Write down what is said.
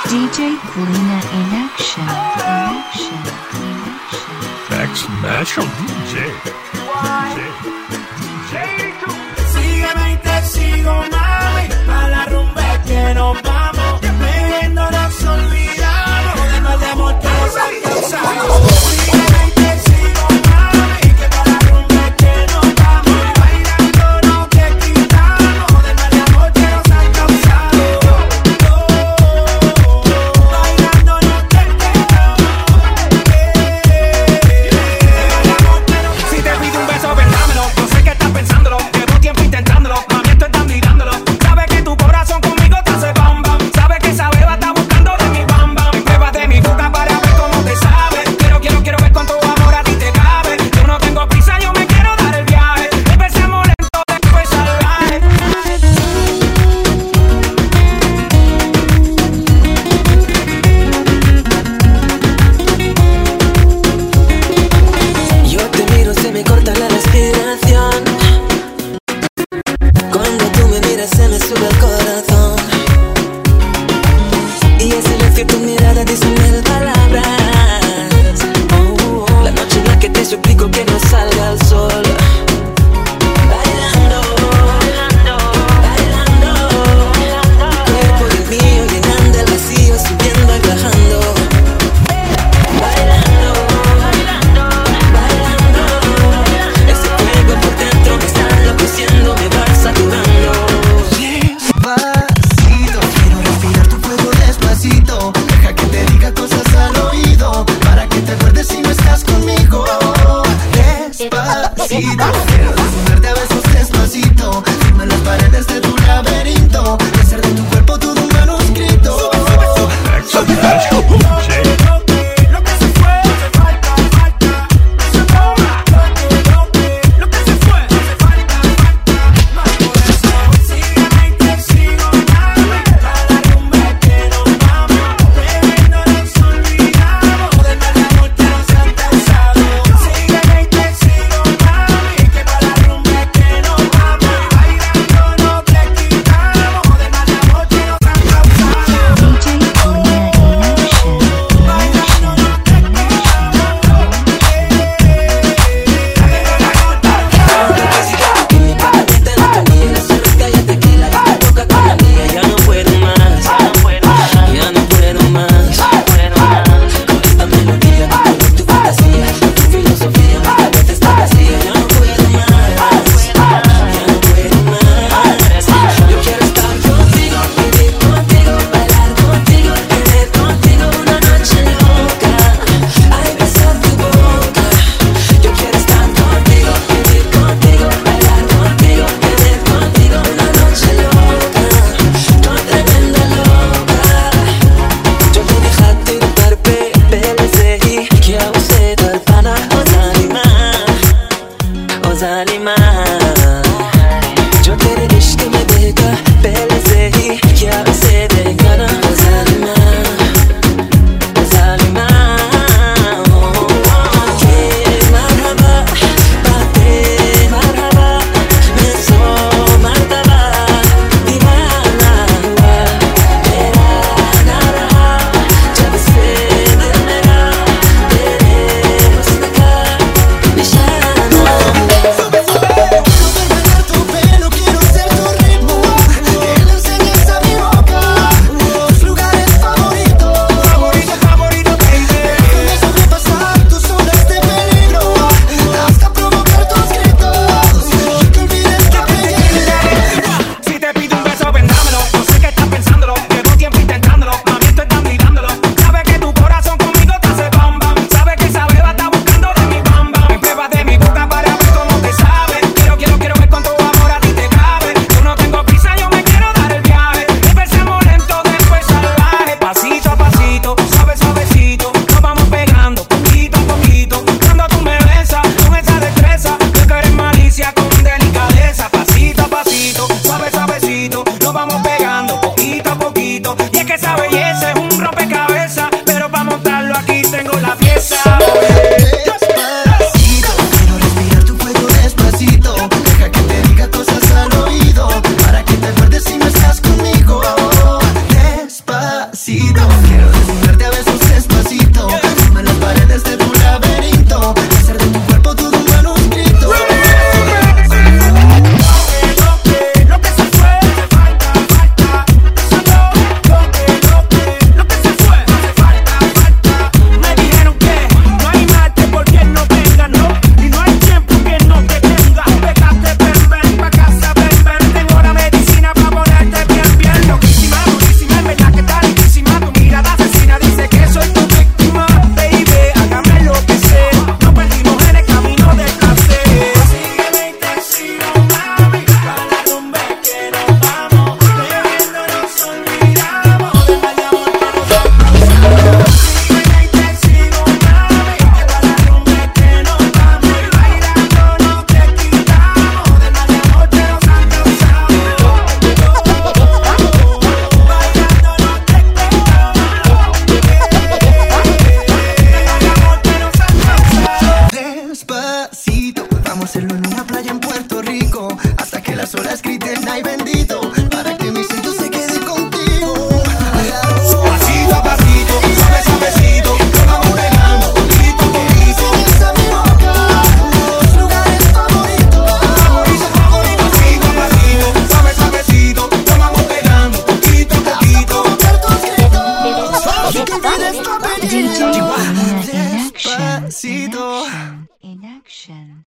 DJ Polina in action. Max Nacho DJ. Sígueme y te sigo, mami, a la rumba que nos vamos. Bebiendo nos olvidamos de más de amor que nos han causado. Sígueme y te sigo, mami, que para la rumba que nos vamos. Bailando no te quitamos de más de amor que nos han causado. Bailando no te quitamos. Si te pido un beso, vendámelo. No sé qué estás pensándolo. Llevo tiempo intentándolo. Mami, esto estás mirándolo. Sabes que tu corazón conmigo te hace bam bam. Sabes que esa beba está buscando de mi bam bam. Pruebas de mi boca para ver cómo te sabe. Quiero ver cuánto amor a ti te cabe. Yo no tengo prisa, yo me quiero dar el viaje. Empecemos lento, después salvaje. Yo te miro, se me corta la respiración. Cuando tú me miras se me sube el corazón. Y el silencio de tu mirada dice mil palabras. La noche en la que te suplico que no salga el sol. Bailando, bailando, tu cuerpo y el mío llenando el vacío, subiendo y bajando. Bailando, bailando, ese fuego por dentro me está enloqueciendo, me va saturando. Despacito, quiero respirar tu fuego despacito. Deja que te diga cosas al oído, para que te acuerdes si no estás conmigo. Despacito, quiero desnudarte a besos despacito. Firma las paredes de tu laberinto y hacer de tu cuerpo todo un manuscrito. Max Nacho DJ. Lo que se fue, hace falta. Se toma, lo que se fue, hace falta. Más por eso, sígueme y te sigo, mami, a la rumba que nos vamos. Bebiendo nos olvidamos del mal amor que nos han causado. Sígueme y te sigo, mami, que para la rumba que nos vamos. Bailando no te quitamos del mal amor que nos han causado. DJ Polina in action. En mi paquete no tenía la cerveza y el tequila y la boca con la mía. Ya no puedo más, ya no puedo más. Con esta melodía, con tu fantasía, tu filosofía, mi cabeza está vacía. Ya no puedo más, ya no puedo más. Yo quiero estar contigo, vivir contigo, bailar contigo, tener contigo una noche loca. Ay, besar tu boca. Yo quiero estar contigo, vivir contigo, bailar contigo, tener contigo una noche loca. No tremenda loca. Yo te dejaste de darbe belezegi que a você dar pana o zalima. Yo te dedico me deja belezegi que a você de gana o zalima. Marhaba, bate marhaba, meso martaba, divana hua, mera naraha, jab se dil mera tere husn ka nishana. Bailar tu pelo, quiero ser tu ritmo. Que le enseñes a mi boca tus lugares favoritos. Favorito, baby. Déjame sobrepasar tus zonas de peligro, hasta provocar tus gritos y que olvides que te llegué. Si te pido un beso, vendámelo. No sé qué estás pensándolo. Llevo tiempo intentándolo. Mami, esto estás mirándolo. Sabes que tu corazón conmigo te hace bam bam. Sabes que esa beba está buscando de mi bam bam. Me pruebas de mi boca para ver cómo te sabe. Quiero ver cuánto amor a ti te cabe. Yo no tengo prisa, yo me quiero dar el viaje. Empecemos lento, después salvaje. Pasito a pasito, suavecito, nos vamos pegando poquito a poquito. Cuando tú me besas con esa destreza, creo que eres malicia con delicadeza. Pasito a pasito, suavecito, nos vamos pegando poquito a poquito. Y es que esa belleza es un rompecabezas, pero para montarlo aquí tengo la pieza. Despacito, quiero respirar tu fuego despacito. Deja que te diga cosas al oído, para que te acuerdes si no estás conmigo. Despacito. playa en Puerto Rico, hasta que las olas griten ay bendito.